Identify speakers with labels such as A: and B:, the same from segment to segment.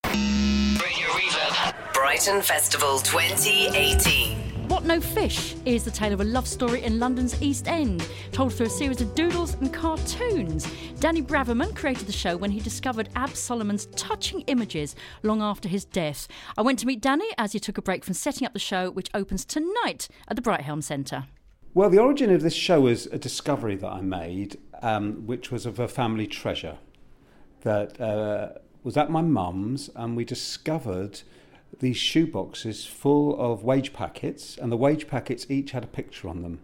A: Radio Reverb. Brighton Festival 2018.
B: What No Fish is the tale of a love story in London's East End, told through a series of doodles and cartoons. Danny Braverman created the show when he discovered Ab Solomon's touching images long after his death. I went to meet Danny as he took a break from setting up the show, which opens tonight at the Brighthelm Centre.
C: Well, the origin of this show was a discovery that I made, which was of a family treasure that was at my mum's, and we discovered these shoeboxes full of wage packets, and the wage packets each had a picture on them.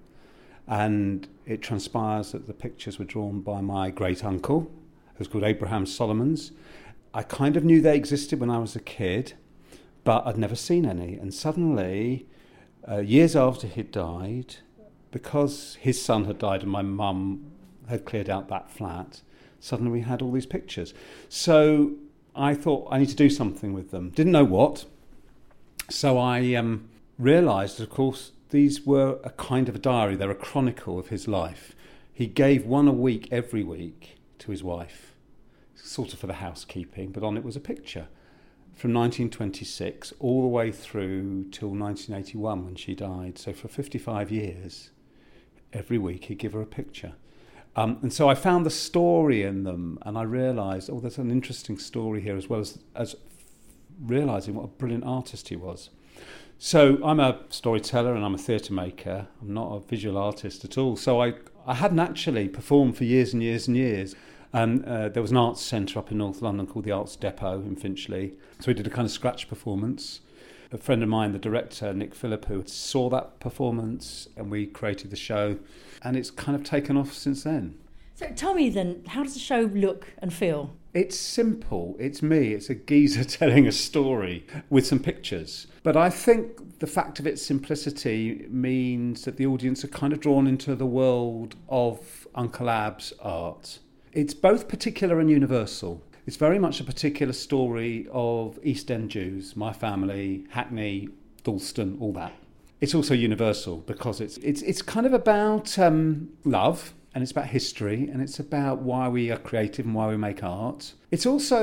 C: And it transpires that the pictures were drawn by my great uncle, who's called Abraham Solomons. I kind of knew they existed when I was a kid, but I'd never seen any. And suddenly, years after he'd died, because his son had died and my mum had cleared out that flat, suddenly we had all these pictures. So I thought I need to do something with them. Didn't know what. So I realised, of course, these were a kind of a diary. They're a chronicle of his life. He gave one a week every week to his wife, sort of for the housekeeping, but on it was a picture from 1926 all the way through till 1981 when she died. So for 55 years, every week he'd give her a picture. And so I found the story in them, and I realised, oh, there's an interesting story here, as well as realising what a brilliant artist he was. So I'm a storyteller and I'm a theatre maker. I'm not a visual artist at all. So I hadn't actually performed for years and years and years. And there was an arts centre up in North London called the Arts Depot in Finchley. So we did a kind of scratch performance. A friend of mine, the director, Nick Phillip, who saw that performance, and we created the show. And it's kind of taken off since then.
B: So tell me then, how does the show look and feel?
C: It's simple. It's me. It's a geezer telling a story with some pictures. But I think the fact of its simplicity means that the audience are kind of drawn into the world of Uncle Ab's art. It's both particular and universal. It's very much a particular story of East End Jews, my family, Hackney, Dalston, all that. It's also universal because it's kind of about love. And it's about history, and it's about why we are creative and why we make art. It's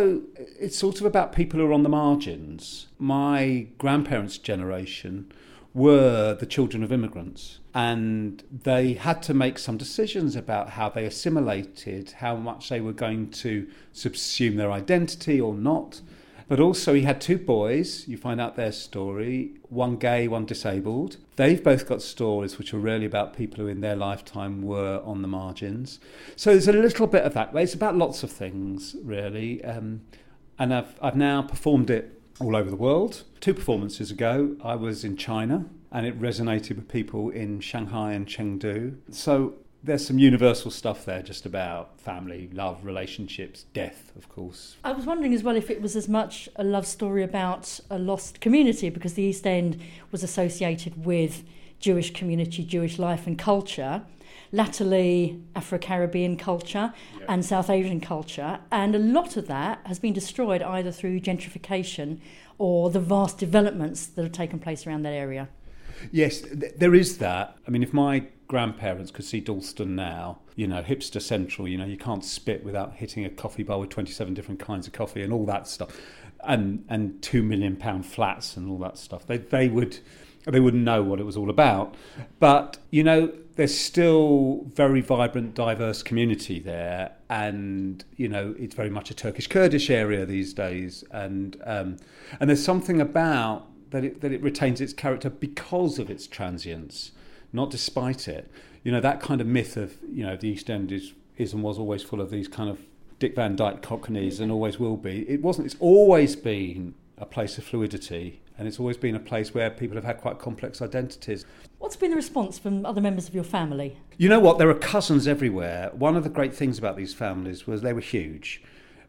C: sort of about people who are on the margins. My grandparents' generation were the children of immigrants, and they had to make some decisions about how they assimilated, how much they were going to subsume their identity or not. But also he had two boys, you find out their story, one gay, one disabled. They've both got stories which are really about people who in their lifetime were on the margins. So there's a little bit of that. It's about lots of things, really. And I've now performed it all over the world. 2 performances ago, I was in China, and it resonated with people in Shanghai and Chengdu. So there's some universal stuff there, just about family, love, relationships, death, of course.
B: I was wondering as well if it was as much a love story about a lost community, because the East End was associated with Jewish community, Jewish life and culture, latterly Afro-Caribbean culture and South Asian culture, and a lot of that has been destroyed either through gentrification or the vast developments that have taken place around that area.
C: Yes, there is that. I mean, if my grandparents could see Dalston now, hipster central, you can't spit without hitting a coffee bar with 27 different kinds of coffee and all that stuff, and £2 million flats and all that stuff. They wouldn't know what it was all about. But, there's still very vibrant, diverse community there, and, it's very much a Turkish-Kurdish area these days, and there's something about that it retains its character because of its transience, not despite it. That kind of myth of, the East End is and was always full of these kind of Dick Van Dyke cockneys and always will be. It wasn't. It's always been a place of fluidity, and it's always been a place where people have had quite complex identities.
B: What's been the response from other members of your family?
C: You know what? There are cousins everywhere. One of the great things about these families was they were huge.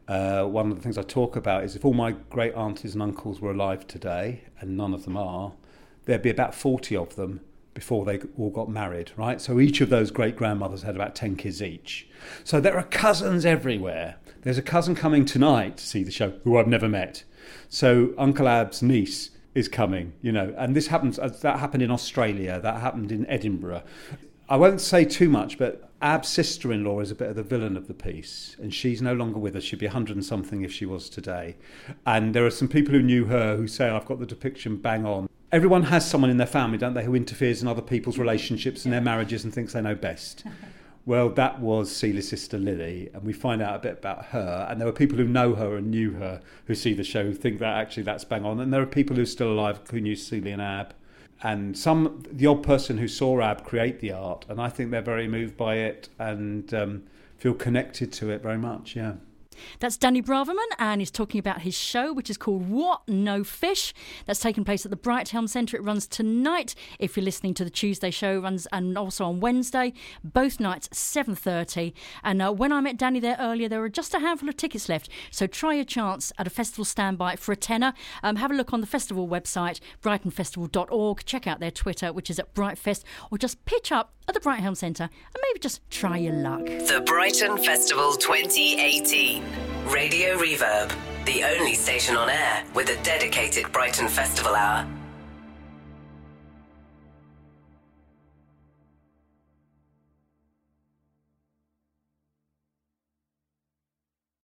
C: One of the things I talk about is if all my great aunties and uncles were alive today, and none of them are, there'd be about 40 of them before they all got married, right? So each of those great-grandmothers had about 10 kids each. So there are cousins everywhere. There's a cousin coming tonight to see the show who I've never met. So Uncle Ab's niece is coming, and that happened in Australia, that happened in Edinburgh. I won't say too much, but Ab's sister-in-law is a bit of the villain of the piece, and she's no longer with us. She'd be 100 and something if she was today. And there are some people who knew her who say, I've got the depiction bang on. Everyone has someone in their family, don't they, who interferes in other people's relationships and their marriages and thinks they know best. Well, that was Celia's sister Lily, and we find out a bit about her. And there were people who know her and knew her who see the show who think that actually that's bang on. And there are people who are still alive who knew Celia and Ab. And the odd person who saw Ab create the art, and I think they're very moved by it and feel connected to it very much, yeah.
B: That's Danny Braverman, and he's talking about his show, which is called What No Fish. That's taking place at the Brighthelm Centre. It runs tonight. If you're listening to the Tuesday show, runs and also on Wednesday, both nights 7:30. And when I met Danny there earlier, there were just a handful of tickets left. So try your chance at a festival standby for a tenner. Have a look on the festival website, brightonfestival.org. Check out their Twitter, which is at Brightfest, or just pitch up at the Brighthelm Centre and maybe just try your luck.
A: The Brighton Festival 2018. Radio Reverb, the only station on air with a dedicated Brighton Festival hour.